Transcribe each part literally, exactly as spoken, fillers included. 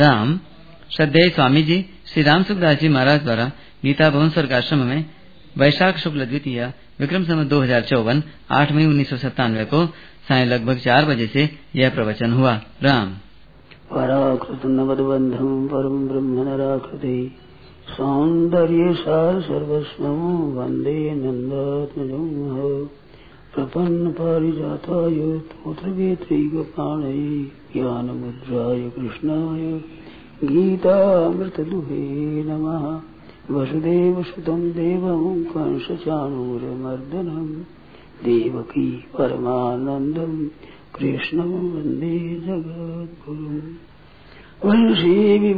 राम। श्रद्धेय स्वामी जी श्री राम सुखदास जी महाराज द्वारा गीता भवन स्वर्ग आश्रम में वैशाख शुक्ल द्वितीय विक्रम संवत दो हजार चौवन आठ मई उन्नीस सौ सत्तानवे को साय लगभग चार बजे से यह प्रवचन हुआ। राम। पराकृत नवदबंधम परम ब्रह्म नराकृति सौंदर्य सार सर्वस्वं वंदे नंदात्मजं प्रपन्न पारिजाताय तोत्रवेत्रैकपाणये ज्ञानमुद्राय कृष्णाय गीतामृतदुहे नमः। वसुदेवसुतं देवं कंसचाणूरमर्दनं देवकी परमानन्दं कृष्णं वन्दे जगद्गुरुं। वंशी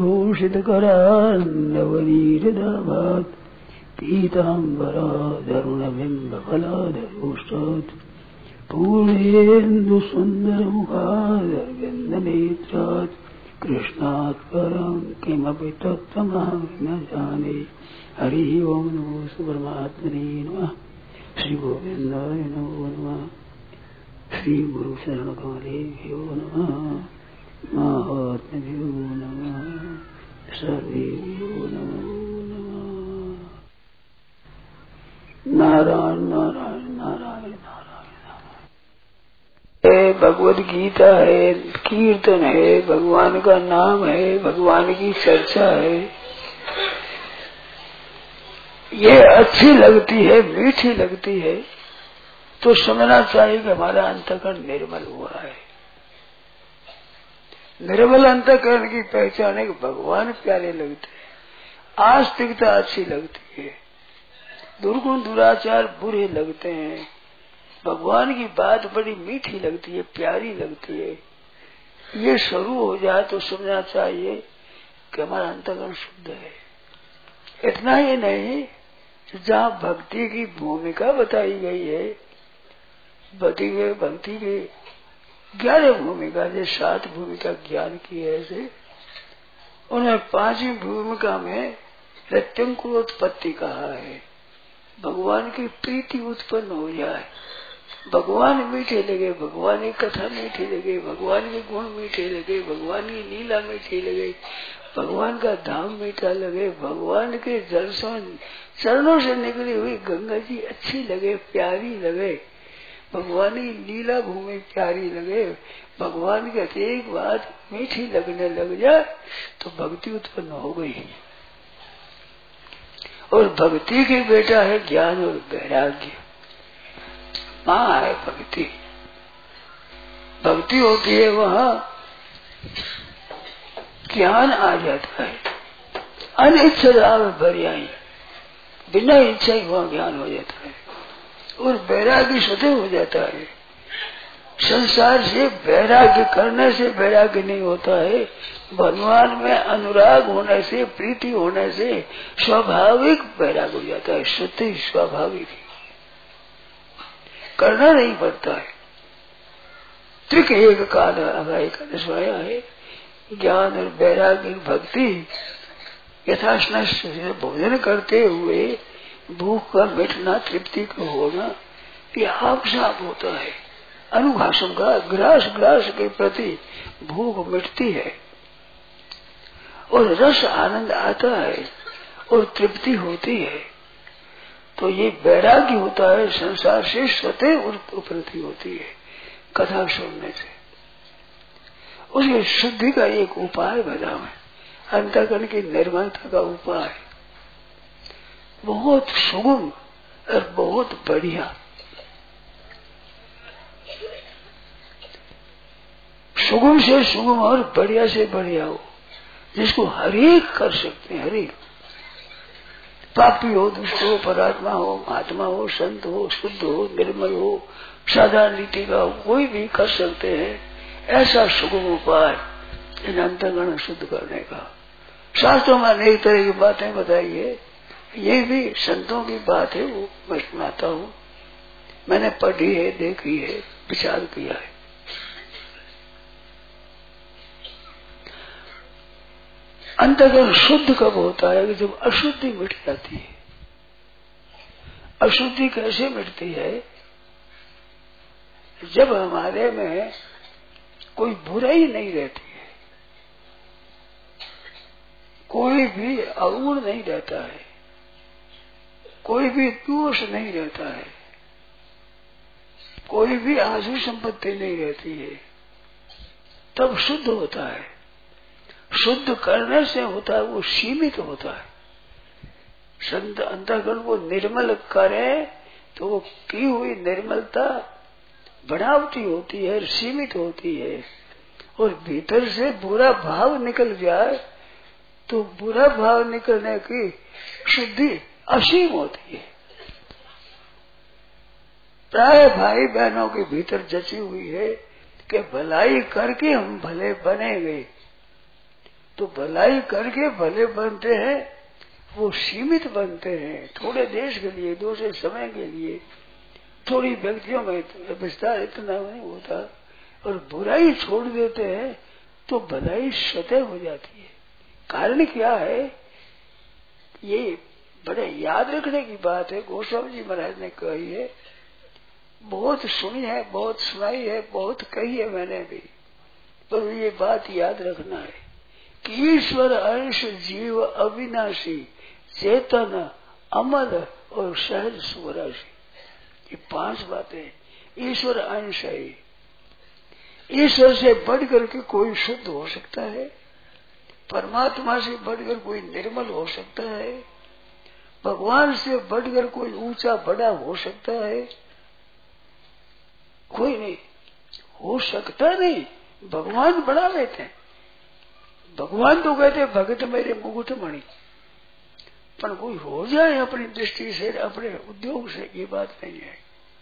विभूषितकरान्नवनीरदाभात् पीताम्बराधरुणबिम्बफलाधरोष्टात् पूर्णेन्दुसुन्दरमुखादरविन्दनेत्रात् कृष्णात् परं किमपि तत्त्वमहं न जाने। हरि ओम नमो परमात्मने नमः। श्री गोविंदाय नमो नमः। श्री गुरु शरण कमलेभ्यो नमः। महात्म्यो नमः। सर्वेभ्यो नमो नमः। नारायण नारायण नारायण नारायण। भगवद गीता है, कीर्तन है, भगवान का नाम है, भगवान की चर्चा है, ये अच्छी लगती है, मीठी लगती है तो समझना चाहिए कि हमारा अंतःकरण निर्मल हुआ है। निर्मल अंतःकरण की पहचान है कि भगवान प्यारे लगते हैं, आस्तिकता अच्छी लगती है, दुर्गुण दुराचार बुरे लगते हैं, भगवान की बात बड़ी मीठी लगती है, प्यारी लगती है। ये शुरू हो जाए तो समझना चाहिए कि हमारा अंतःकरण शुद्ध है। इतना ही नहीं, जहाँ भक्ति की भूमिका बताई गई है, भक्ति के भक्ति के ग्यारह भूमिका, जो सात भूमिका ज्ञान की है, ऐसे उन्हें पांचवी भूमिका में प्रत्यंकुरोत्पत्ति कहा है। भगवान की प्रीति उत्पन्न हो जाए, भगवान मीठे लगे, भगवान की कथा मीठी लगे, भगवान के गुण मीठे लगे, भगवान की लीला मीठी लगे, भगवान का धाम मीठा लगे, भगवान के दर्शन चरणों से निकली हुई गंगा जी अच्छी लगे, प्यारी लगे, भगवान की लीला भूमि प्यारी लगे, भगवान की एक बात मीठी लगने लग जाए तो भक्ति उत्पन्न हो गई। और भक्ति की बेटा है ज्ञान और वैराग्य, माँ है भक्ति। भक्ति होती है वहाँ ज्ञान आ जाता है, अनिच्छा भरियाई, बिना इच्छा ही वहाँ ज्ञान हो जाता है और वैराग्य स्वतः हो जाता है। संसार से वैराग्य करने से वैराग्य नहीं होता है, भगवान में अनुराग होने से, प्रीति होने से स्वाभाविक वैराग्य हो जाता है, स्वतः स्वाभाविक, करना नहीं पड़ता है। त्रिक एक काल एकादशवाया है, ज्ञान और वैराग्य भक्ति यथाशना भोजन करते हुए भूख का मिटना, तृप्ति का होना, ये आप साफ होता है। अनुभाषम का ग्रास ग्रास के प्रति भूख मिटती है और रस आनंद आता है और तृप्ति होती है, तो ये वैराग्य होता है, संसार से स्वतः उपरति होती है कथा सुनने से। उसकी शुद्धि का एक उपाय बताओ है, अंतःकरण की निर्मलता का उपाय बहुत सुगम और बहुत बढ़िया। सुगम से सुगम और बढ़िया से बढ़िया हो, जिसको हरेक कर सकते हैं, हरेक, पापी हो, दुष्ट हो, परात्मा हो, महात्मा हो, संत हो, शुद्ध हो, निर्मल हो, साधारण रीति का हो, कोई भी कर सकते हैं। ऐसा सुगम उपाय इन अंतःकरण शुद्ध करने का। शास्त्रों में अनेक तरह की बातें बताई है, ये भी संतों की बात है, वो मैं सुनाता हूँ, मैंने पढ़ी है, देखी है, विचार किया है। अंतःकरण शुद्ध कब होता है कि जब अशुद्धि मिट जाती है। अशुद्धि कैसे मिटती है? जब हमारे में कोई बुराई नहीं रहती है, कोई भी अवगुण नहीं रहता है, कोई भी दोष नहीं रहता है, कोई भी आसु संपत्ति नहीं रहती है, तब शुद्ध होता है। शुद्ध करने से होता है, वो सीमित होता है। संत अंतःकरण को निर्मल करे तो वो की हुई निर्मलता बनावटी होती है, सीमित होती है। और भीतर से बुरा भाव निकल जाए तो बुरा भाव निकलने की शुद्धि असीम होती है। प्राय भाई बहनों के भीतर जची हुई है कि भलाई करके हम भले बनेंगे, तो भलाई करके भले बनते हैं, वो सीमित बनते हैं, थोड़े देश के लिए, दूसरे समय के लिए, थोड़ी व्यक्तियों में विस्तार इतना नहीं होता। और बुराई छोड़ देते हैं तो भलाई स्वतः हो जाती है। कारण क्या है? ये बड़े याद रखने की बात है। गोस्वामी जी महाराज ने कही है, बहुत सुनी है, बहुत सुनाई है, बहुत कही है मैंने भी, पर ये बात याद रखना है कि ईश्वर अंश जीव अविनाशी चेतन अमल और सहज स्वराशी, ये पांच बातें ईश्वर अंश है। ईश्वर से बढ़कर के कोई शुद्ध हो सकता है, परमात्मा से बढ़कर कोई निर्मल हो सकता है, भगवान से बढ़कर कोई ऊंचा बड़ा हो सकता है? कोई नहीं हो सकता। नहीं, भगवान बढ़ा लेते हैं। भगवान तो कहते हैं भगत मेरे मुकुट मणि, पर कोई हो जाए अपनी दृष्टि से, अपने उद्योग से, ये बात नहीं है।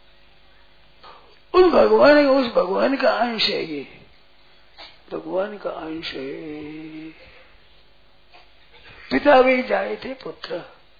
उस भगवान उस भगवान का अंश है, ये भगवान का अंश है। पिता भी जाए थे पुत्र,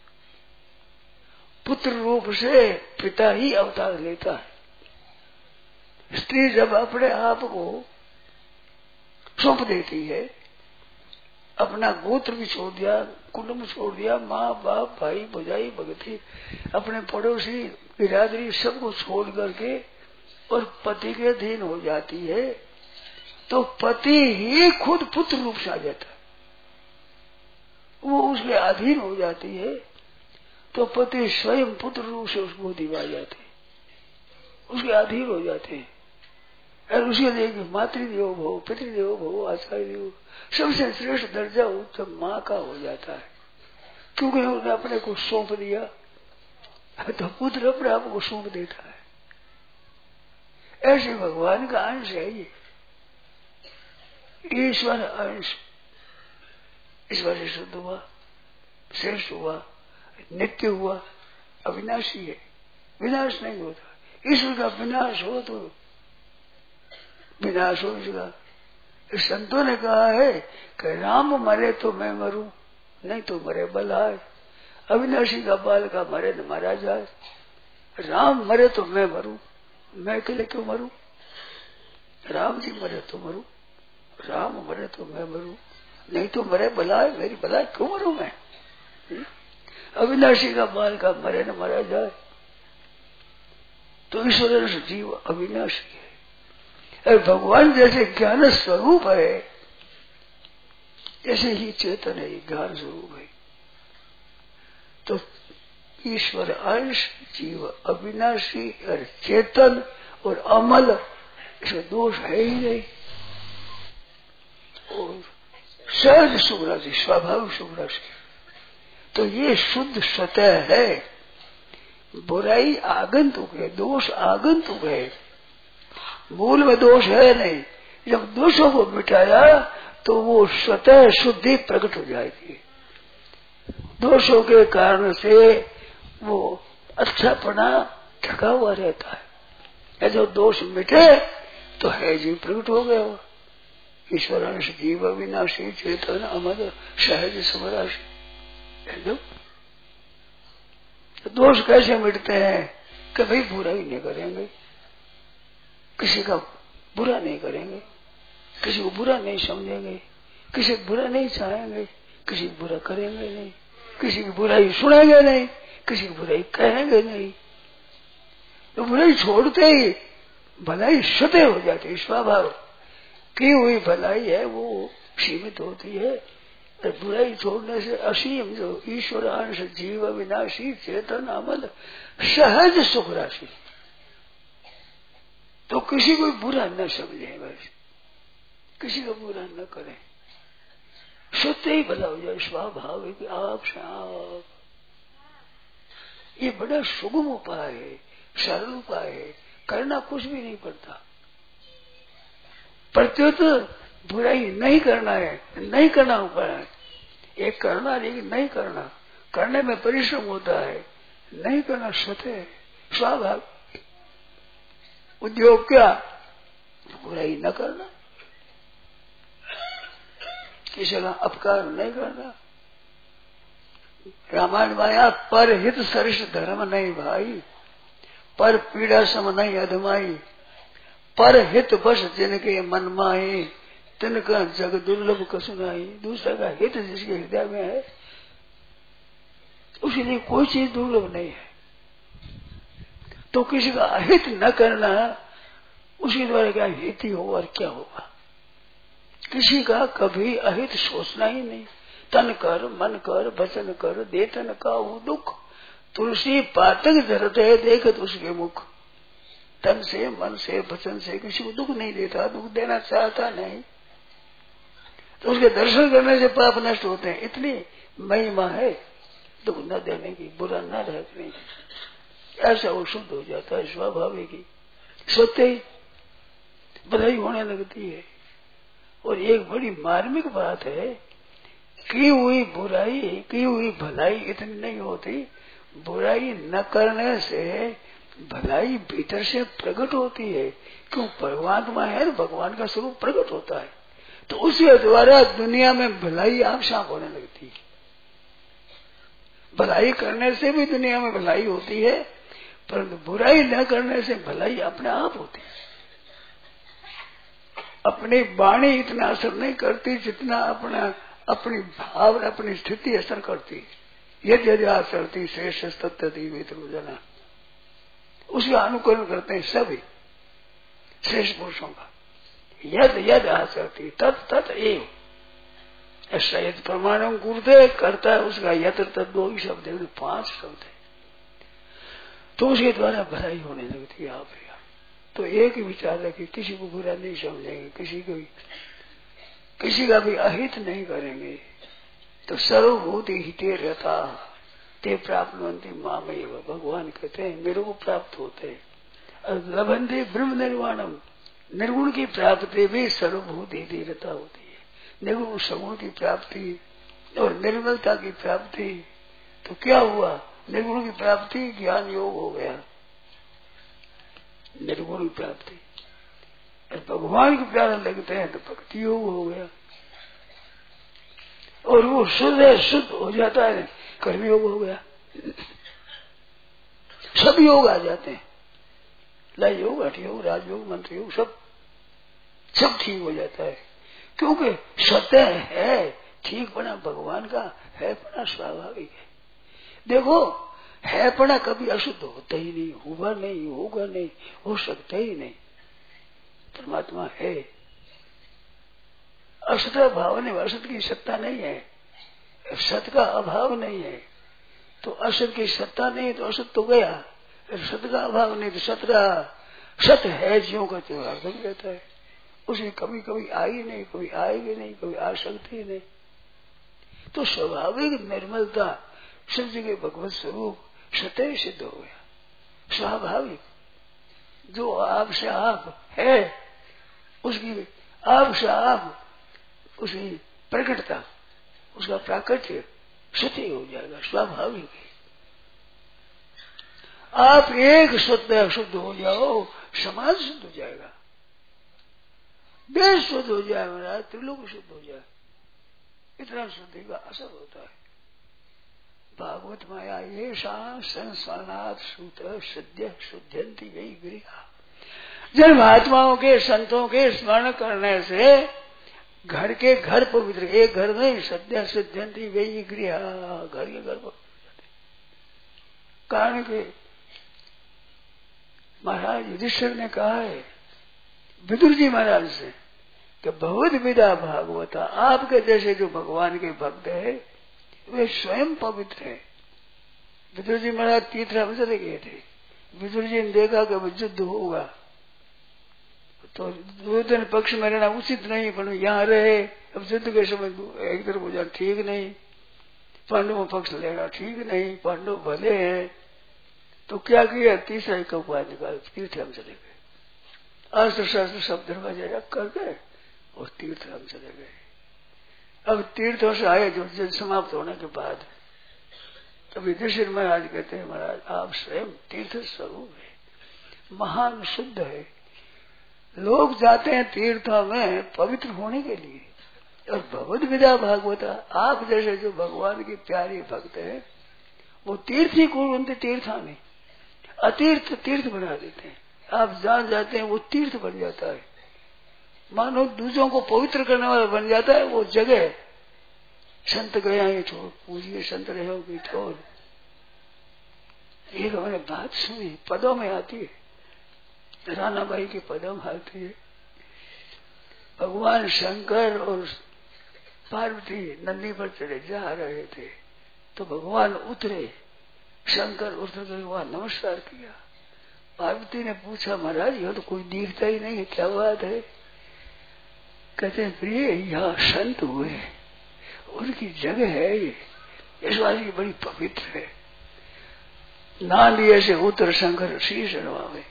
पुत्र रूप से पिता ही अवतार लेता है। स्त्री जब अपने आप को सौंप देती है, अपना गोत्र भी छोड़ दिया, कुटुंब छोड़ दिया, माँ बाप भाई भौजाई भगती, अपने पड़ोसी बिरादरी सबको छोड़ करके और पति के अधीन हो जाती है, तो पति ही खुद पुत्र रूप से आ जाता है। वो उसके अधीन हो जाती है, तो पति स्वयं पुत्र रूप से उसको दिवा जाते हैं, उसके अधीन हो जाते हैं। और उसके लिए मातृदेवो भव, पितृदेवो भव, आचार्य देव, सबसे श्रेष्ठ दर्जा उत्तम माँ का हो जाता है, क्योंकि उसने अपने को सौंप दिया। तो पुत्र अपने आप को सौंप देता है। ऐसे भगवान का अंश है ये, ईश्वर अंश। ईश्वर से शुद्ध हुआ, श्रेष्ठ हुआ, नित्य हुआ, अविनाशी है, विनाश नहीं होता। ईश्वर का विनाश हो तो विनाश हो इसका। संतों ने कहा है कि राम मरे तो मैं मरूं, नहीं तो मरे बलहार। अविनाशी का बाल का मरे न मारा जाए। राम मरे तो मैं मरूं, मैं अकेले क्यों मरूं? राम जी मरे तो मरूं, राम मरे तो मैं मरूं, नहीं तो मरे बलाय, मेरी बलाय क्यों मरूं मैं? अविनाशी का बाल का मरे न मारा जाए। तो ईश्वर जीव अविनाशी है। और भगवान जैसे ज्ञान स्वरूप है, ऐसे ही चेतन है, ज्ञान स्वरूप है। तो ईश्वर अंश जीव अविनाशी और चेतन और अमल, इसमें दोष है ही नहीं। और सहज शुभ राशि, स्वाभाविक शुभ राशि, तो ये शुद्ध स्वतः है। बुराई आगंतुक है, दोष आगंतुक है, मूल में दोष है नहीं। जब दोषों को मिटाया तो वो स्वतः शुद्धि प्रकट हो जाएगी। दोषों के कारण से वो अच्छापना ढका हुआ रहता है। जो दोष मिटे तो है जीव प्रकट हो गया वो। ईश्वर अंश जीव अविनाशी चेतन अमर सहज समराशि। दोष कैसे मिटते हैं? कभी बुराई नहीं करेंगे, किसी का बुरा नहीं करेंगे, किसी को बुरा नहीं समझेंगे, किसी को बुरा नहीं चाहेंगे, किसी को बुरा करेंगे नहीं, किसी की बुराई सुनेंगे नहीं, किसी की बुराई कहेंगे नहीं। तो बुराई छोड़ते ही भलाई स्वतः हो जाती है। स्वभाव की हुई भलाई है वो सीमित होती है बुराई छोड़ने से असीम जो ईश्वरांश जीव विनाशी चेतन अमल सहज सुख राशि। तो किसी को बुरा न समझे, बस किसी को बुरा न करें, सत्य ही भला हो जाए। स्वाभाविक आप से आप, ये बड़ा सुगम उपाय है, सरल उपाय है, करना कुछ भी नहीं पड़ता। प्रत्युत बुराई नहीं करना है, नहीं करना उपाय है। एक करना लेकिन नहीं करना, करने में परिश्रम होता है, नहीं करना सत्य है, स्वाभाविक। उद्योग क्या, बुराई न करना, किसी का अपकार नहीं करना। रामायण माया पर हित सरिष धर्म नहीं भाई, पर पीड़ा सम नहीं अधमाई, पर हित बस जिनके मन माही, तिनका जग दुर्लभ कसुनाई। दूसरे का हित जिसके हृदय में है उसके लिए कोई चीज दुर्लभ नहीं है। तो किसी का अहित न करना, उसके द्वारा क्या हित ही होगा और क्या होगा। किसी का कभी अहित सोचना ही नहीं। तन कर मन कर वचन कर देतन का वो दुख, तुलसी पातक धरत है देखत उसके मुख। तन से मन से वचन से किसी को दुख नहीं देता, दुख देना चाहता नहीं, तो उसके दर्शन करने से पाप नष्ट होते हैं। इतनी महिमा है दुख न देने की, बुरा न रखने की। ऐसा वो शुद्ध हो जाता है स्वाभाविक ही, सत्य ही बधाई होने लगती है। और एक बड़ी मार्मिक बात है, की हुई बुराई की हुई भलाई इतनी नहीं होती। बुराई न करने से भलाई भीतर से प्रकट होती है। क्यों, परमात्मा है, भगवान का स्वरूप प्रकट होता है, तो उसके द्वारा दुनिया में भलाई आप साफ होने लगती है। भलाई करने से भी दुनिया में भलाई होती है, परंतु बुराई न करने से भलाई अपने आप होती है। अपनी वाणी इतना असर नहीं करती जितना अपना अपनी भाव अपनी स्थिति असर करती है। यदि यदि आचरती श्रेष्ठ तत्ती मित्र, उसका अनुकरण करते हैं सभी श्रेष्ठ पुरुषों का। यद यद आचरती तत् तत् एव, ऐसा यद प्रमाणों गुरुदे करता है उसका यत्र तत् दो ही शब्द है, पांच शब्द है, तो उसके द्वारा भलाई होने लगती है। आप तो एक ही विचार रखिए, किसी को बुरा नहीं समझेंगे, किसी को किसी का भी अहित नहीं करेंगे, तो सर्वभूति हिते रहता ते प्राप्त मामेव। भगवान कहते हैं मेरे को प्राप्त होते हैं। लभंते ब्रह्म निर्वाणम, निर्गुण की प्राप्ति भी सर्वभूत हिते रहता होती है। निर्गुण सगुण की प्राप्ति और निर्मलता की प्राप्ति, तो क्या हुआ, निर्गुण की प्राप्ति ज्ञान योग हो गया, निर्गुण की प्राप्ति। और भगवान के प्यारे लगते हैं तो भक्ति योग हो गया, और वो शुद्ध है, शुद्ध हो जाता है, कर्म योग हो गया। सब योग आ जाते हैं, लय योग, हठ योग, राजयोग, मंत्र योग, सब सब ठीक हो जाता है। क्योंकि सत्य है, ठीक पना भगवान का है, पना स्वाभाविक है। देखो है पना कभी अशुद्ध होता ही नहीं, हुआ नहीं, होगा नहीं, हो सकता ही नहीं। परमात्मा है, असत भाव नहीं, असत की सत्ता नहीं है, सत का अभाव नहीं है, तो असत की सत्ता नहीं तो असत तो गया, सत का अभाव नहीं तो सत रहा। सत है ज्यों का त्यों बन रहता है, उसमें कभी कभी आई नहीं, कभी आएगी नहीं, कभी आ सकती नहीं। तो स्वाभाविक निर्मलता सब जगह भगवत स्वरूप सत्य सिद्ध हो गया, स्वाभाविक। जो आप से आप है, उसकी आप से आप उसकी प्रकटता, उसका प्राकट्य सत्य हो जाएगा, स्वाभाविक है। आप एक सत्य शुद्ध हो जाओ, समाज शुद्ध हो जाएगा, देश शुद्ध हो जाए, महाराज त्रिलोक शुद्ध हो जाए, इतना शुद्धि का असर होता है। भागवत माया ये संस्मरणात् सूत्र सद्य शुद्धंति गई गृहा। जब महात्माओं के संतों के स्मरण करने से घर के घर पवित्र, एक घर में सद्य शुद्धंति गई गृहा, घर के घर पवित्र। कारण के महाराज युधिष्ठिर ने कहा है विदुर जी महाराज से, कि बहुत विदा भागवता, आपके जैसे जो भगवान के भक्त है वे स्वयं पवित्र है। विदुर जी महाराज तीर्थरा में चले गए थे। विदुर जी ने देखा कि युद्ध होगा तो दुर्योधन पक्ष में रहना उचित नहीं, पर यहाँ रहे। अब युद्ध के समय एक तरफ हो जाए ठीक नहीं, पांडवों पक्ष लेना ठीक नहीं, पांडव भले हैं। तो क्या किया, तीसरा एक उपाय निकाल, तीर्थराम चले गए। अस्त्र शस्त्र सब दरवाजे रख कर गए और तीर्थराम चले गए। अब तीर्थों से आए जो युद्ध समाप्त होने के बाद, तब युधिष्ठिर महाराज कहते हैं महाराज आप स्वयं तीर्थ स्वरूप है, महान शुद्ध है। लोग जाते हैं तीर्थों में पवित्र होने के लिए, और भगवद विद्या भागवता, आप जैसे जो भगवान की प्यारी भक्त है वो तीर्थ ही कुर्वन्ति तीर्थानि, अतीर्थ तीर्थ बना देते हैं। आप जहाँ जाते हैं वो तीर्थ बन जाता है, मानो दूसरों को पवित्र करने वाला बन जाता है वो जगह। संत गया ही छोड़ पूजिए, संत रहोगे छोड़। एक हमने बात सुनी, पदों में आती है, रानाबाई के पदों में आती है। भगवान शंकर और पार्वती नंदी पर चढ़े जा रहे थे तो भगवान उतरे, शंकर उतर गए, वहां नमस्कार किया। पार्वती ने पूछा महाराज यह तो कोई दिखता ही नहीं है, क्या बात है? कहते हैं प्रिय यहाँ संत हुए, उनकी जगह है ये, इस वाली की बड़ी पवित्र है। ना लिए से उतर शंकर शीश नवावे।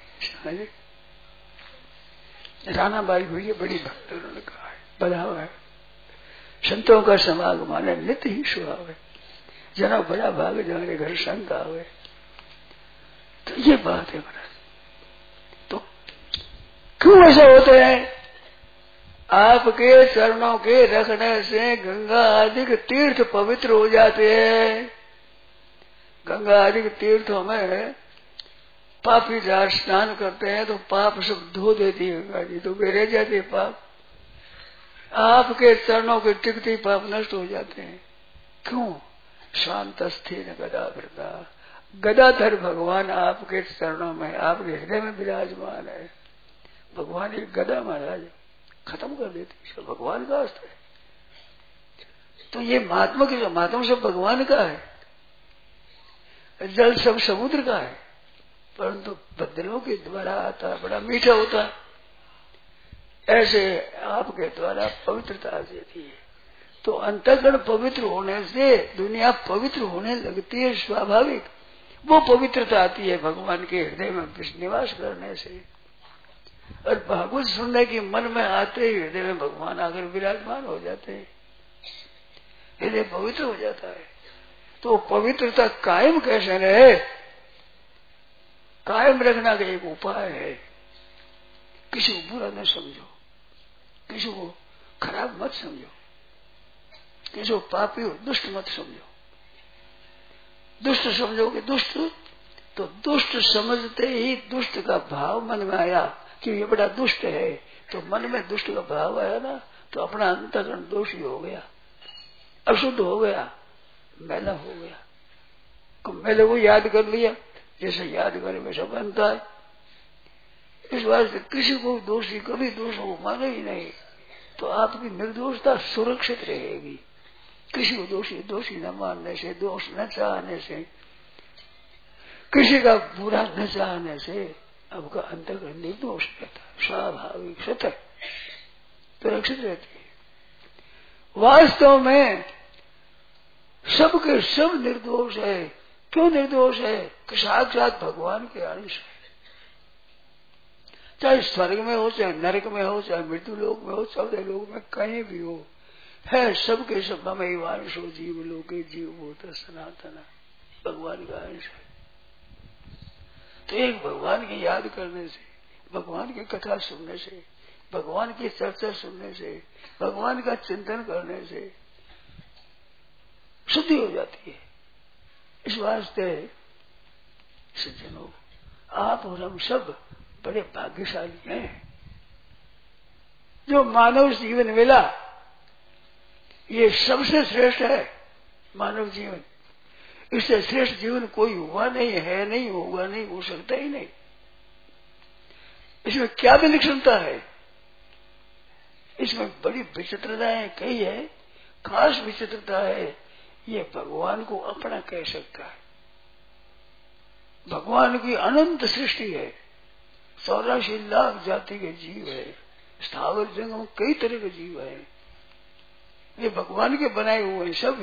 रानाबाई हुई है बड़ी भक्त, उन्होंने कहा है बढ़ावा है, संतों का समागम आने नित्य ही स्वभाव है, जना बड़ा भाग जाने घर संत आवे। तो ये बात है महाराज। तो क्यों ऐसा होता है? आपके चरणों के रखने से गंगा आदि के तीर्थ पवित्र हो जाते हैं। गंगा आदि के तीर्थों में पापी जहाँ स्नान करते हैं तो पाप सब धो देती है गंगा जी, तो वे रह जाते हैं पाप। आपके चरणों के टिकते पाप नष्ट हो जाते हैं। क्यों? शांत स्थिर गदाधरता, गदाधर भगवान आपके चरणों में, आपके हृदय में विराजमान है। भगवान एक गदा महाराज खत्म कर देती है, भगवान का अस्त्र है। तो ये महात्मा की, महात्मा सब भगवान का है, जल सब समुद्र का है, परंतु बदलों के द्वारा आता है, बड़ा मीठा होता है। ऐसे आपके द्वारा पवित्रता देती है। तो अंतःकरण पवित्र होने से दुनिया पवित्र होने लगती है, स्वाभाविक। वो पवित्रता आती है भगवान के हृदय में निवास करने से। और भागवत सुनने की मन में आते ही हृदय में भगवान आकर विराजमान हो जाते हैं, हृदय पवित्र हो जाता है। तो पवित्रता कायम कैसे रहे? कायम रखना का एक उपाय है, किसी को बुरा न समझो, किसी को खराब मत समझो, किसी को पापी हो दुष्ट मत समझो। दुष्ट समझोगे दुष्ट, तो दुष्ट समझते ही दुष्ट का भाव मन में आया कि ये बड़ा दुष्ट है, तो मन में दुष्ट का भाव आया ना, तो अपना अंतःकरण दोषी हो गया, अशुद्ध हो गया, मैला हो गया। तो मैले को याद कर लिया, जैसे याद करे वैसा बनता है। इस बात से किसी को दोषी, कभी दोष को माने ही नहीं, तो आपकी निर्दोषता सुरक्षित रहेगी। किसी को दोषी दोषी न मानने से, दोष न चाहने से, किसी का बुरा न चाहने से आपका अंतर्गत निर्दोष रहता है, स्वाभाविक सतत सुरक्षित रहती है। वास्तव में सबके सब निर्दोष है। क्यों निर्दोष है? कि साक्षात भगवान के अंश है। चाहे स्वर्ग में हो, चाहे नरक में हो, चाहे मृत्यु लोक में हो, चौदह लोक में कहीं भी हो, है सबके सब हमें वांश हो, जीव लोके जीव होता सनातन भगवान का अंश है। तो एक भगवान की याद करने से, भगवान की कथा सुनने से, भगवान की चर्चा सुनने से, भगवान का चिंतन करने से शुद्धि हो जाती है। इस वास्ते सज्जनों, आप और हम सब बड़े भाग्यशाली हैं जो मानव जीवन मिला। ये सबसे श्रेष्ठ है मानव जीवन। इससे श्रेष्ठ जीवन कोई हुआ नहीं है, नहीं होगा, नहीं हो सकता ही नहीं। इसमें क्या विलक्षणता है? इसमें बड़ी विचित्रताएं कही है। खास विचित्रता है, ये भगवान को अपना कह सकता है। भगवान की अनंत सृष्टि है, चौरासी लाख जाति के जीव है, स्थावर जंगम कई तरह के जीव है, ये भगवान के बनाए हुए हैं सभी।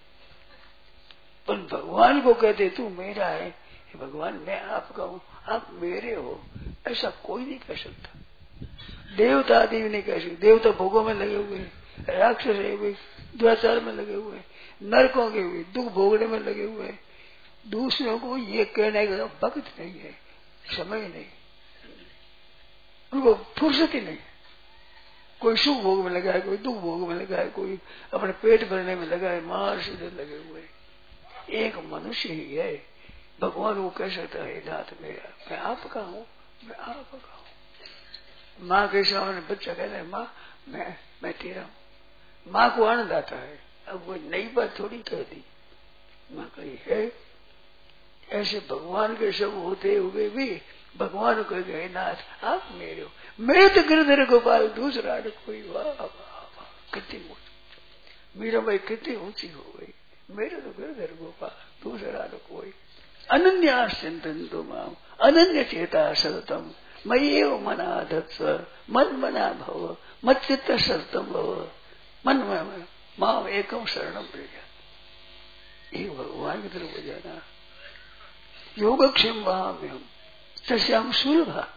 पर भगवान को कहते तू मेरा है, भगवान मैं आपका हूँ, आप मेरे हो, ऐसा कोई नहीं कह सकता। देवता आदि भी नहीं कह सकते। देवता भोगों में लगे हुए हैं, राक्षस है वे दुराचार में लगे हुए हैं, नरकों के हुए दुख भोगने में लगे हुए हैं। दूसरों को ये कहने का वक्त नहीं है, समय नहीं, उनको फुर्सत ही नहीं। कोई सुख भोग में लगा है, कोई दुख भोग में लगा है, कोई अपने पेट भरने में लगा है, मार सीधे लगे हुए। एक मनुष्य ही है, भगवान वो कह सकता है नाथ मेरा, मैं आपका हूँ, मैं आपका हूँ। माँ के सामने बच्चा कहता है माँ मैं मैं तेरा हूँ, माँ को आनंद आता है। अब वो नई बात थोड़ी कह दी, माँ कही है। ऐसे भगवान के सब होते हुए भी भगवान को गए नाथ आप मेरे हो, मेरे तो गिरधर गोपाल दूसरा कोई। वाह वाह वाह, कितनी ऊंची मीरा भाई, कितनी ऊंची हो गई। मेरे तो गिरधर गोपाल दूसरा कोई। अनन्या चिंतन तो माम अनन्य चेता सततम मयि एव मना धत्स मन मना भव मत चित्त सततम भव मन में माम एकम शरणम प्रजा। एक भगवान की तरफ हो जाना। योगक्षेम वहां सश्याम सुलभा,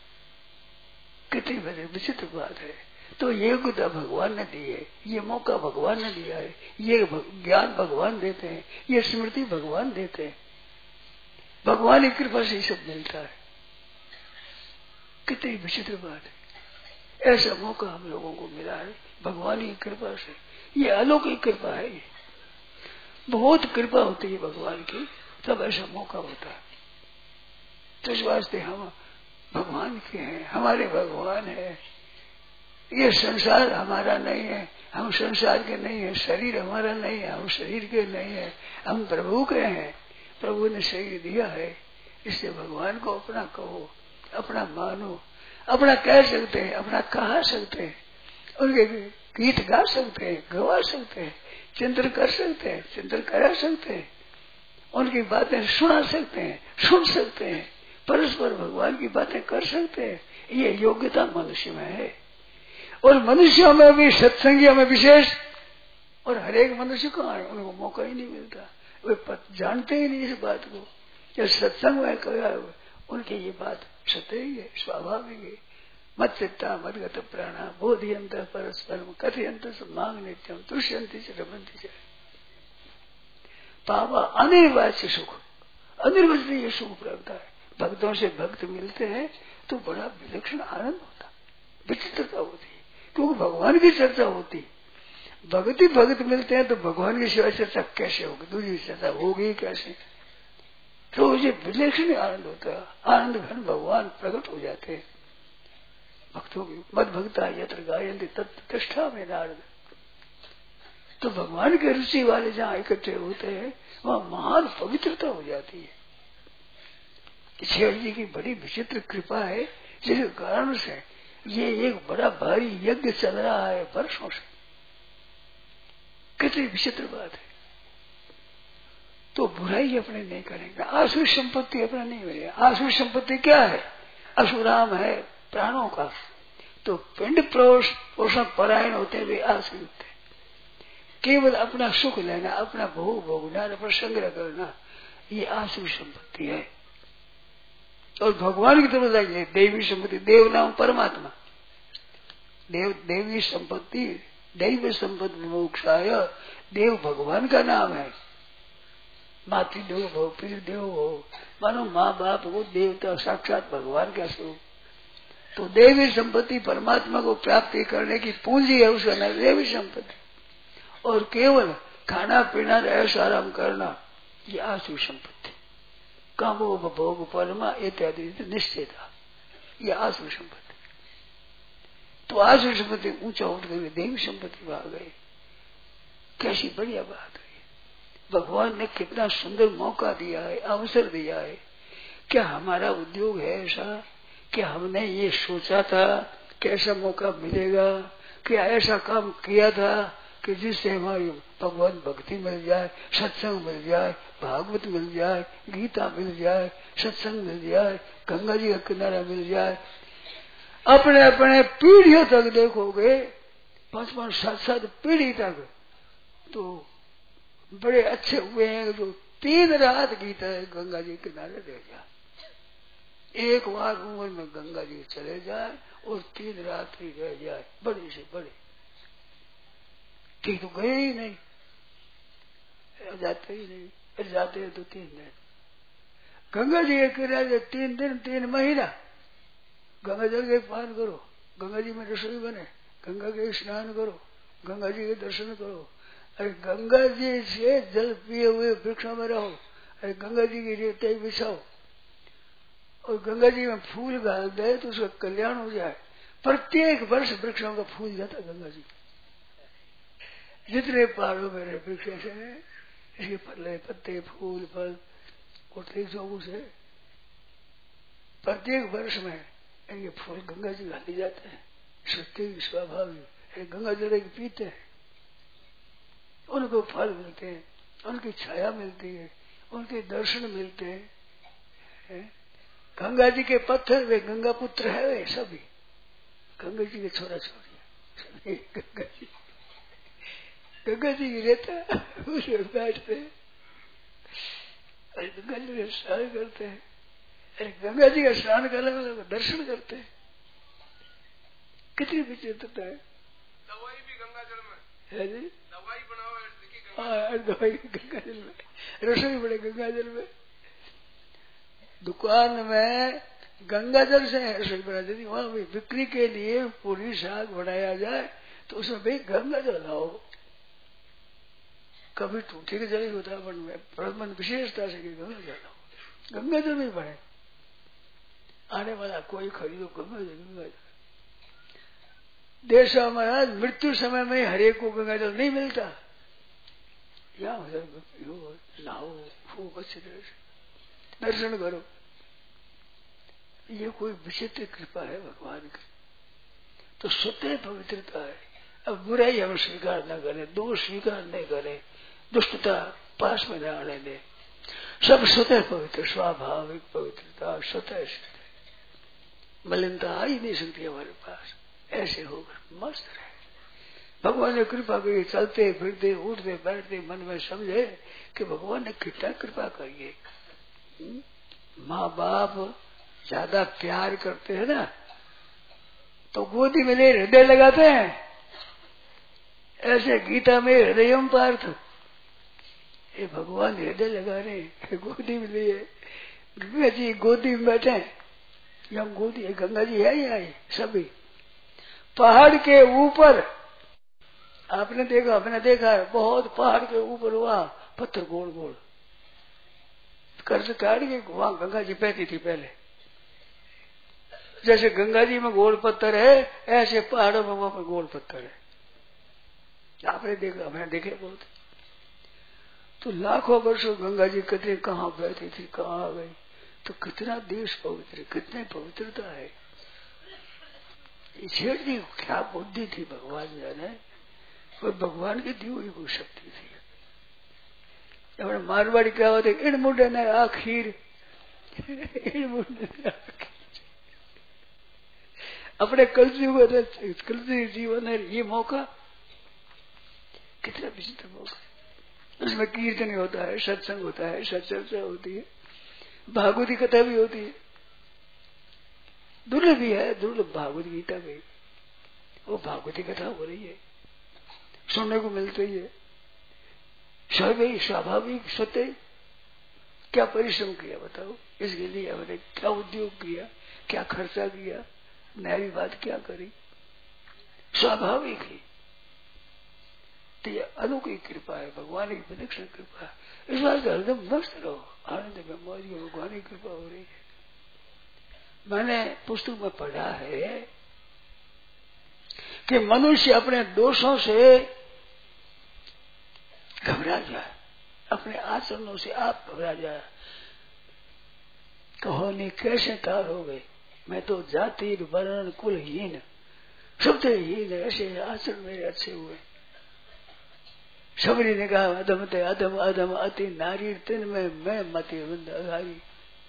कितनी बड़ी विचित्र बात है। तो ये योग्यता भगवान ने दी है, ये मौका भगवान ने दिया है, ये ज्ञान भगवान देते हैं, ये स्मृति भगवान देते हैं। भगवान की कृपा से सब मिलता है। कितनी विचित्र बात है। ऐसा मौका हम लोगों को मिला है भगवान की कृपा से। ये अलौकिक कृपा है, ये बहुत कृपा होती है भगवान की, तब ऐसा मौका होता है। तो इस वास्ते हम भगवान के हैं, हमारे भगवान है। ये संसार हमारा नहीं है, हम संसार के नहीं है। शरीर हमारा नहीं है, हम शरीर के नहीं है। हम प्रभु के हैं, प्रभु ने शरीर दिया है। इससे भगवान को अपना कहो, अपना मानो। अपना कह सकते हैं, अपना कहा सकते हैं, उनके गीत गा सकते हैं, गवा सकते हैं, चिंतन कर सकते हैं, चिंतन करा सकते हैं, उनकी बातें सुना सकते हैं, सुन सकते हैं, परस्पर भगवान की बातें कर सकते हैं। ये योग्यता मनुष्य में है। और मनुष्यों में भी सत्संगियों में विशेष, और हरेक मनुष्य को उनको मौका ही नहीं मिलता। वे जानते ही नहीं इस बात को। जब सत्संग में कहा उनकी ये बात सत्य ही है, स्वाभाविक है। मत चित्ता मदगत प्राणा बोधियंत परस्पर कथयंत मांग नित्यम तुष्यंती च रमंती च पावा अनिर्वाच्य सुख, अनिर्वचनीय सुख प्राप्त है। भक्तों से भक्त मिलते हैं तो बड़ा विलक्षण आनंद होता, विचित्रता होती है, क्योंकि भगवान की चर्चा होती। भक्ति भक्त मिलते हैं तो भगवान की सेवा चर्चा कैसे होगी, दूसरी चर्चा होगी कैसे? तो ये विलक्षण आनंद होता है, आनंद घन भगवान प्रकट हो जाते हैं भक्तों की। मद भक्ता यत्र गायन्ति तत्र तिष्ठा में नारद। तो भगवान के रुचि वाले जहाँ इकट्ठे होते हैं वहाँ महान पवित्रता हो जाती है। ईश्वर जी की बड़ी विचित्र कृपा है, जिसके कारण से ये एक बड़ा भारी यज्ञ चल रहा है वर्षों से। कितनी विचित्र बात है। तो बुराई अपने नहीं करेंगे, आसुर संपत्ति अपना नहीं मिलेगा। आसुर संपत्ति क्या है? असुराम है प्राणों का। तो पिंड पोषण परायण होते हुए आसुर होते, केवल अपना सुख लेना, अपना भोग भोगना, अपना संग्रह करना, ये आसुर संपत्ति है। और भगवान की तरफ जाइए, देवी संपत्ति, देव नाम परमात्मा, देव देवी संपत्ति, दैव संपत्ति मोक्षाय, देव भगवान का नाम है। मातृदेव हो, पितृ देव हो, मानो माँ बाप हो, देवता साक्षात भगवान का स्वरूप। तो देवी संपत्ति परमात्मा को प्राप्ति करने की पूंजी है, उसका नाम देवी संपत्ति। और केवल खाना पीना ऐश आराम करना, ये आसुर संपत्ति। कामो भोग परमा इत्यादि निश्चयता, ये आसुर संपत्ति। तो आसुर संपत्ति ऊंचा उठ गई, देवी संपत्ति में आ गई। कैसी बढ़िया बात है। भगवान ने कितना सुंदर मौका दिया है, अवसर दिया है। क्या हमारा उद्योग है ऐसा? क्या हमने ये सोचा था कि ऐसा मौका मिलेगा, क्या ऐसा काम किया था कि जिससे हमारी भगवान भक्ति मिल जाए, सत्संग मिल जाए, भागवत मिल जाए, गीता मिल जाए, सत्संग मिल जाए, गंगा जी का किनारा मिल जाए। अपने अपने पीढ़ियों तक देखोगे, पांच पांच सात सात पीढ़ी तक तो बड़े अच्छे हुए हैं जो तीन रात गीता गंगा जी किनारे रह जाए। एक बार उम्र में गंगा जी चले जाए और तीन रात्रि रह जाए, बड़े से बड़े। ठीक तो गए ही नहीं, जाते ही नहीं, जाते हैं तो तीन दिन। गंगा जी के किनारे तीन दिन तीन महीना गंगा जल के पान करो, गंगा जी में रसोई बने, गंगा के स्नान करो, गंगा जी के दर्शन करो। अरे गंगा जी से जल पिए हुए वृक्षों में रहो, अरे गंगा जी की रेते बिछाओ और गंगा जी में फूल डाल दे तो उसका कल्याण हो जाए। प्रत्येक वर्ष वृक्षों का फूल जाता गंगा जी। जितने पहाड़ों में रहे वृक्ष ऐसे हैं, इसके पल्ले पत्ते फूल फल उठते जो से प्रत्येक वर्ष में इनके फूल गंगा जी डाले जाते हैं। सत्य स्वाभाविक गंगा जल पीते हैं, उनको फल मिलते हैं, उनकी छाया मिलती है, उनके दर्शन मिलते हैं, है? गंगा जी के पत्थर वे गंगा पुत्र है, वे सभी गंगा जी के छोरा छोरी गंगा जी गंगा जी की रहता उसे बैठते हैं, अरे गंगा जी का स्नान करते हैं, अरे गंगा जी का स्नान करने वाले दर्शन करते हैं। कितनी विचित्रता है। दवाई भी गंगा जल में है जी, दवाई बनाओ हाँ दवाई गंगा जल में, रसोई बड़े गंगा जल में, दुकान में गंगा जल से रसोई बना देती। वहां भी बिक्री के लिए पूरी साग बनाया जाए तो उसमें भाई गंगा जल लाओ। कभी टूटे के जल ही होता है में प्रबंध विशेषता से कि गंगा जल लाओ, गंगा जल भी बने। आने वाला कोई खरीदो गंगा जल, गंगा जल। देशा महाराज मृत्यु समय में हरेक को गंगा जल नहीं मिलता, यहाँ लाओ खूब अच्छे तरह से दर्शन करो। ये कोई विचित्र कृपा है भगवान की, तो स्वतः पवित्रता है। अब बुराई हम स्वीकार न करें, दोष स्वीकार नहीं करें, दुष्टता पास में न आने दें, सब स्वतः पवित्र, स्वाभाविक पवित्रता स्वतः सिद्ध। मलिनता आ ही नहीं सकती हमारे पास। ऐसे होकर मस्त रहे। भगवान ने कृपा करी, चलते फिरते उठते बैठते मन में समझे कि भगवान ने कितना कृपा करी है। माँ बाप ज्यादा प्यार करते हैं ना तो गोदी में ले हृदय लगाते हैं। ऐसे गीता में हृदयम पार्थ, ये भगवान हृदय लगा रहे गोदी में लिए। गंगा जी गोदी में बैठे, हम गोदी गंगा जी है यहाँ सभी पहाड़ के ऊपर। आपने देखा, आपने देखा है बहुत पहाड़ के ऊपर हुआ पत्थर गोल गोल कर्ज काट के वहां गंगा जी बहती थी पहले। जैसे गंगा जी में गोल पत्थर है ऐसे पहाड़ों में वहां पर गोल पत्थर है। आपने देखा, हमने देखे बहुत। तो लाखों वर्षों गंगा जी कितने कहाँ बहती थी, कहाँ आ गई, तो कितना देश पवित्र, कितने पवित्रता है। छेड़ी क्या बुद्धि थी भगवान जाने, पर भगवान की दी हुई कोई शक्ति थी। अपने मारवाड़ी क्या होते, इन मुंडे ने आखिर इन मुंडे ने आखिर अपने कलयुग कलयुगी जीवन है ये मौका, कितना विचित्र मौका। उसमें कीर्तन होता है, सत्संग होता है, सत्चर्चा होती है, भागवती कथा भी होती है। दुर्लभ भी है, दुर्लभ भागवत गीता में वो भागवती कथा हो रही है, सुनने को मिलती है। स्वाभाविक स्वाभाविक सत्य। क्या परिश्रम किया बताओ, इसके लिए हमने क्या उद्योग किया, क्या खर्चा किया, नई बात क्या करी, स्वाभाविक ही। तो ये अलौकिक कृपा है, भगवान की विलक्षण कृपा है। इस बात हरदम मस्त रहो, आनंद में मौज में, भगवान की कृपा हो रही है। मैंने पुस्तक में पढ़ा है कि मनुष्य अपने दोषों से घबरा जाए, अपने आचरणों से आप घबरा जाए। कहो नहीं कैसे तार हो गए, मैं तो जाति वर्ण कुलहीन, सब थे हीन, ऐसे आचरण मेरे अच्छे हुए। सबरी ने कहा अधम ते अधम अधम अति नारी तिन में मैं मति बंद अघारी।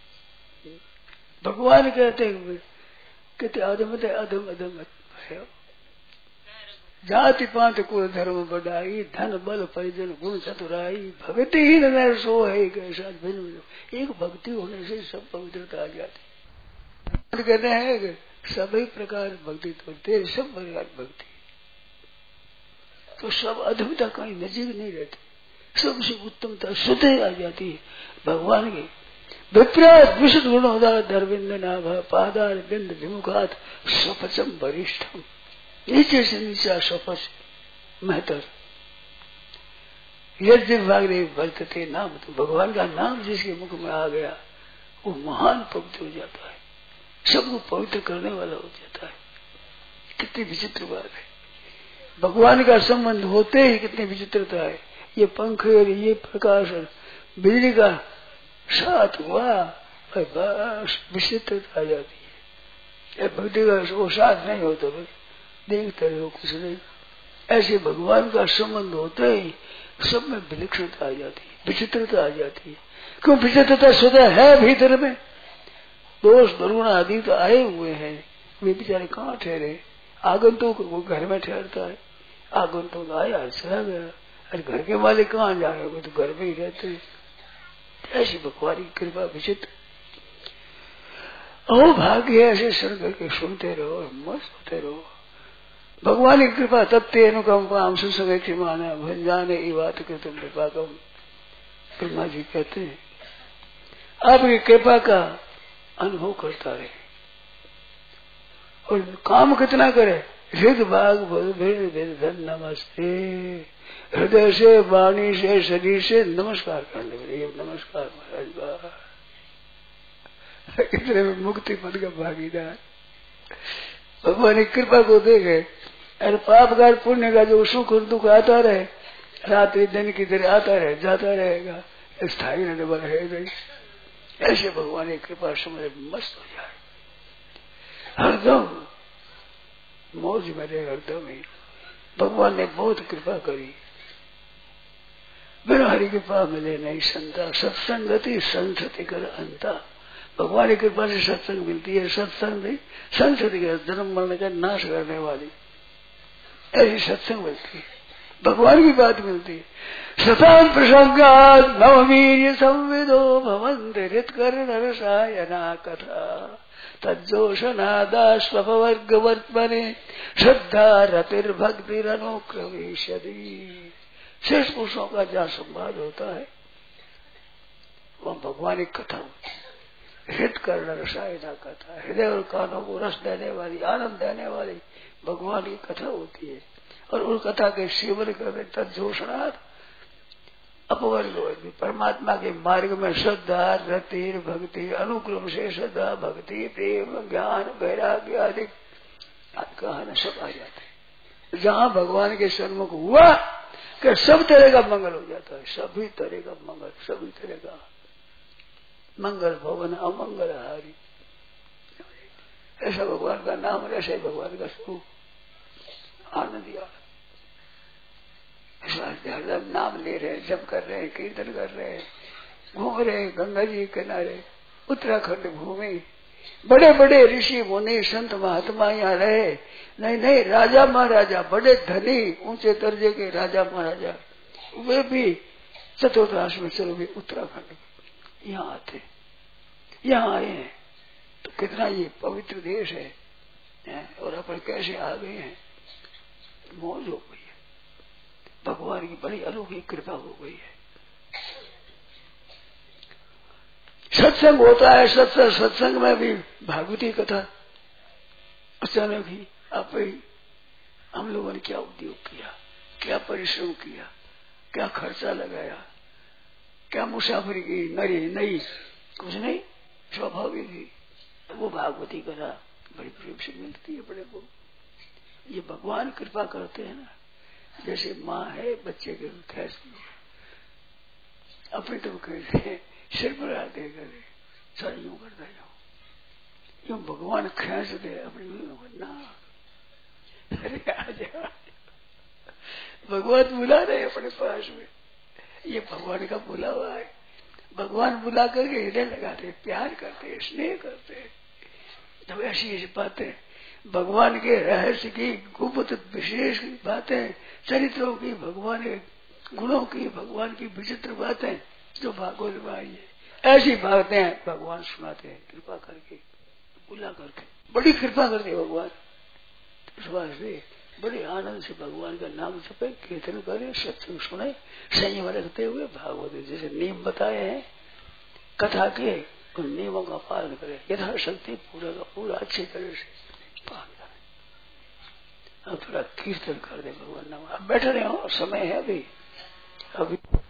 भगवान कहते कहते अधम ते अधम अधम है। जाति पांत कुल धर्म बढ़ाई, धन बल परिजन गुण चतुराई, भक्ति ही न सो है एक ऐसा भिन्न। एक भक्ति होने से सब पवित्रता आ जाती। कहते हैं कि सभी प्रकार भक्ति तो तेरे सब प्रकार भक्ति तो सब अधमता कहीं नजीक नहीं रहती, सबसे उत्तमता शुद्ध आ जाती है भगवान की। विप्रात विशुद्ध गुणोदा धर्मिंद नाभ पादार बिंद विमुखात स्वपचम वरिष्ठम। नीचे से नीचा स्वपच महतर यज्ञ भाग वर्तते नाम। तो भगवान का नाम जिसके मुख में आ गया वो महान पवित्र हो जाता है, सबको पवित्र करने वाला हो जाता है। कितनी विचित्र बात है, भगवान का संबंध होते ही कितनी विचित्रता है। ये पंख और ये प्रकाश और बिजली का साथ हुआ और बस विचित्रता आ जाती है। भक्ति का वो साथ नहीं होता, बस देखते रहो कुछ नहीं। ऐसे भगवान का संबंध होते ही सब में विलक्षणता आ जाती है, विचित्रता आ जाती है। क्यों विचित्रता स्वतः है भीतर में। दोष दुर्गुण आदि तो आए हुए हैं, वे बेचारे कहाँ ठहरे। आगंतुक वो घर में ठहरता है, आगंतुक आया चला गया, अरे घर के वाले कहाँ जाएंगे, तो घर में ही रहते हैं। ऐसी भगवान की कृपा विचित्र। ओ भाग्य ऐसे सुन करके सुनते रहो, मस्त होते रहो। भगवान की कृपा तत्ते अनुकंपा सुसगे क्षमाना भंजाने ई बात के तुम कृपाकम। ब्रह्मा जी कहते हैं आपकी कृपा का अनुभव करता रहे और काम कितना करे। हृदय भाग धन नमस्ते, हृदय से वाणी से शरीर से नमस्कार करने वाले। ये नमस्कार महाराज कितने में मुक्ति पद का भागीदार। भगवान की कृपा को देखे अरे पाप का पुण्य का जो सुख और दुख आता रहे, रात्रि दिन की तरह आता रहे जाता रहेगा, स्थायी रहने वाला है नहीं। ऐसे भगवान की कृपा समझ मस्त हो जाए, हरदम मौज में रहे, हरदम ही। भगवान ने बहुत कृपा करी, बिना हरि कृपा मिले नहीं संता। सत्संगति संसति कर अंता। भगवान की कृपा से सत्संग मिलती है, सत्संग नहीं संसति कर जन्म मरण का नाश करने वाली ऐसी सत्संग मिलती है, भगवान की बात मिलती है। सतान प्रसंगात नवमीर्य संविदो भवन्ति हृत्कर्ण रसायना कथा तज्जोषनादाश्ववर्ग वर्तमने श्रद्धा रतिर्भक्तिरनुक्रमेष्यति। शेष पुरुषों का जहाँ संवाद होता है वह भगवान की कथा होती है। हृत्कर्ण रसायना कथा, हृदय और कानों को रस देने वाली, आनंद देने वाली भगवान की कथा होती है। और उस कथा के सेवन करने तत्जोषणार्थ अपवर्ग परमात्मा के मार्ग में श्रद्धा रतिर भक्ति अनुक्रम से श्रद्धा भक्ति प्रेम ज्ञान वैराग्य आदि कहना सब आ जाते हैं। जहाँ भगवान के सन्मुख हुआ कि सब तरह का मंगल हो जाता है, सभी तरह का मंगल, सभी तरह का मंगल भवन अमंगल हारी। ऐसा भगवान का नाम, ऐसा ही भगवान का स्वरूप आनंद यार। हरदम नाम ले रहे हैं, जप कर रहे हैं, कीर्तन कर रहे हैं, घूम रहे हैं गंगा जी किनारे, उत्तराखंड भूमि। बड़े बड़े ऋषि मुनि संत महात्मा यहाँ रहे। नहीं नहीं राजा महाराजा, बड़े धनी ऊंचे दर्जे के राजा महाराजा, वे भी चतुर्थाश में चलो भी उत्तराखंड यहाँ आते, यहाँ आए हैं। तो कितना ये पवित्र देश है, है? और अपन कैसे आ गए हैं, मौज हो गई है। भगवान की बड़ी अलौकिक कृपा हो गई है। सत्संग होता है, सत्संग सत्संग में भी भागवती कथा अचानक ही आप ही हम लोगों ने क्या उद्योग किया, क्या परिश्रम किया, क्या खर्चा लगाया, क्या मुसाफरी की, नई नई कुछ नहीं, स्वाभाविक ही वो भागवती कथा बड़ी प्रेम से मिलती है बड़े को। ये भगवान कृपा करते हैं ना, जैसे माँ है बच्चे के खैसती है, अपने तो कहते हैं सिर पर आते करे सर यूं करता जाओ, यूं भगवान खींच दे अपनी ना। अरे आ जाओ, भगवान बुला रहे अपने पास में, ये भगवान का बुला हुआ है। भगवान बुला करके हृदय लगाते, प्यार करते, स्नेह करते। तो ऐसी ऐसी बातें भगवान के रहस्य की गुप्त विशेष बातें, चरित्रों की, भगवान के गुणों की, भगवान की विचित्र बातें जो भागवत में आई है, ऐसी बातें भगवान सुनाते हैं कृपा करके, बुला करके। बड़ी कृपा करते भगवान। इस वास्ते बड़े आनंद से भगवान का नाम जपे, कीर्तन करे, सत्संग सुने, संयम रखते हुए भागवत जैसे नियम बताए हैं कथा के, उन नियमों का पालन करे, यथाशक्ति पूरा का पूरा अच्छी तरह से पालन करे। अब थोड़ा कीर्तन कर दे भगवान नाम। अब बैठे रहे हो, समय है अभी अभी